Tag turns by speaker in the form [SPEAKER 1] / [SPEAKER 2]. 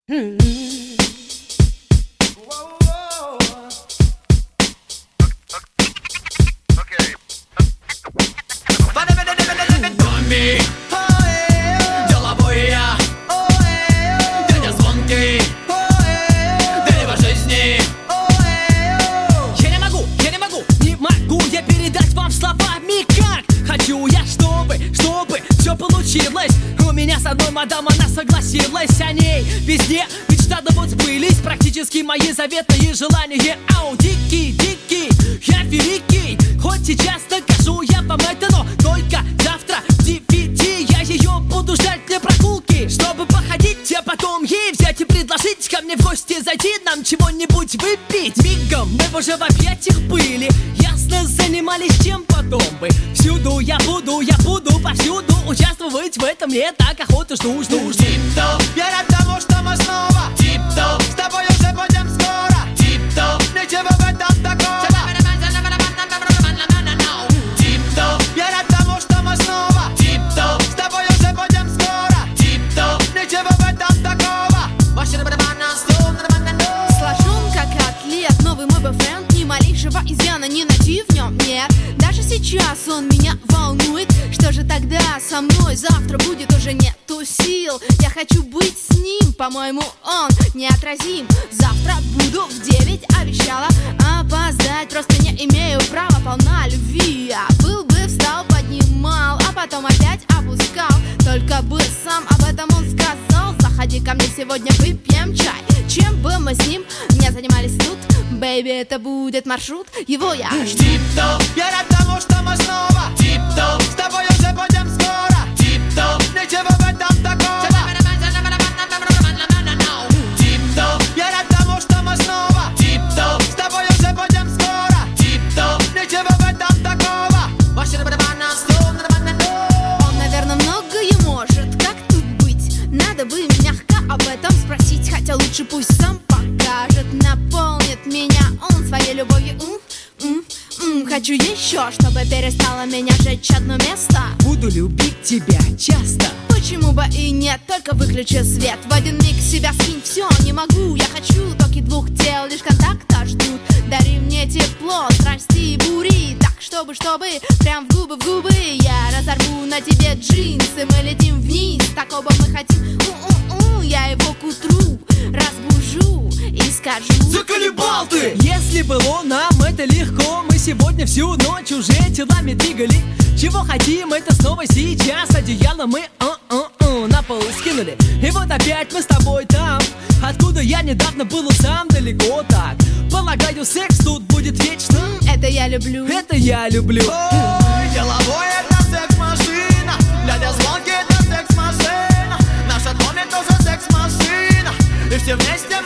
[SPEAKER 1] Бомби, деловой я, дядя звонкий, дерево жизни. Не могу я передать вам словами как хочу я, чтобы все получилось. У меня с одной мадам она согласилась, о ней везде мечта да вот сбылись практически мои заветные желания. Ау, дикий, я великий, хоть сейчас докажу я вам это, но только завтра в 9 я ее буду ждать для прогулки, чтобы походить, а потом ей взять и предложить ко мне в гости зайти, нам чего-нибудь выпить. Мигом мы уже в объятиях были, ясно занимались чем потом бы. Всюду я буду повсюду участвовать в этом, мне так охоту жду.
[SPEAKER 2] Тип-топ, я рад тому, что мы снова
[SPEAKER 1] Тип-топ,
[SPEAKER 2] с тобой уже будем скоро.
[SPEAKER 1] тип-топ,
[SPEAKER 2] Ничего в этом такого.
[SPEAKER 1] тип-топ,
[SPEAKER 2] Я рад тому, что мы снова
[SPEAKER 1] тип-топ,
[SPEAKER 2] с тобой уже будем скоро.
[SPEAKER 1] тип-топ.
[SPEAKER 2] Ничего в этом такого.
[SPEAKER 3] Сложен как атлет, новый мой бойфренд, ни малейшего изъяна не найти в нем, нет. Даже сейчас он меня волнует. Что же тогда со мной завтра будет, уже нету сил. Я хочу быть с ним, по-моему, он неотразим. Завтра буду в 9, обещала опоздать. Просто не имею права, полна любви. Я был бы встал, поднимал, а потом опять опускал. Только бы сам об этом он сказал. Заходи ко мне сегодня, выпьем чай. Чем бы мы с ним не занимались тут, бэйби, это будет маршрут, его я жду.
[SPEAKER 1] Тип-топ,
[SPEAKER 2] Я рад тому, что мы снова
[SPEAKER 1] тип-топ,
[SPEAKER 2] с тобой уже будем скоро.
[SPEAKER 1] тип-топ,
[SPEAKER 2] Ничего в этом такого.
[SPEAKER 1] тип-топ,
[SPEAKER 2] Я рад тому, что мы снова
[SPEAKER 1] тип-топ,
[SPEAKER 2] с тобой уже будем скоро.
[SPEAKER 1] тип-топ.
[SPEAKER 2] Ничего в этом такого.
[SPEAKER 3] Он, наверное, многое может, как тут быть? Надо бы мягко об этом спросить, хотя лучше пусть сам покажет. Наполнит меня он своей любовью. Хочу еще, чтобы перестало меня жечь одно место.
[SPEAKER 1] Буду любить тебя часто.
[SPEAKER 3] Почему бы и нет, только выключи свет. В один миг себя скинь, все, не могу. Я хочу токи двух тел, лишь контакта ждут. Дари мне тепло, страсти и бури. Так, чтобы, прям в губы я разорву на тебе джинсы. Мы летим вниз, такого мы хотим. Я его к утру разбужу и скажу:
[SPEAKER 1] Заколебал ты! Если было нам это легко, мы сегодня всю ночь уже телами двигали. Чего хотим, это снова сейчас. Одеяло мы на пол скинули. И вот опять мы с тобой там, откуда я недавно был сам, далеко так. Полагаю, секс тут будет вечно.
[SPEAKER 3] это я люблю.
[SPEAKER 1] Это я люблю.
[SPEAKER 2] Ой, деловой это секс-машина. Дядя звонкий это секс-машина. Наша доме тоже секс-машина. И все вместе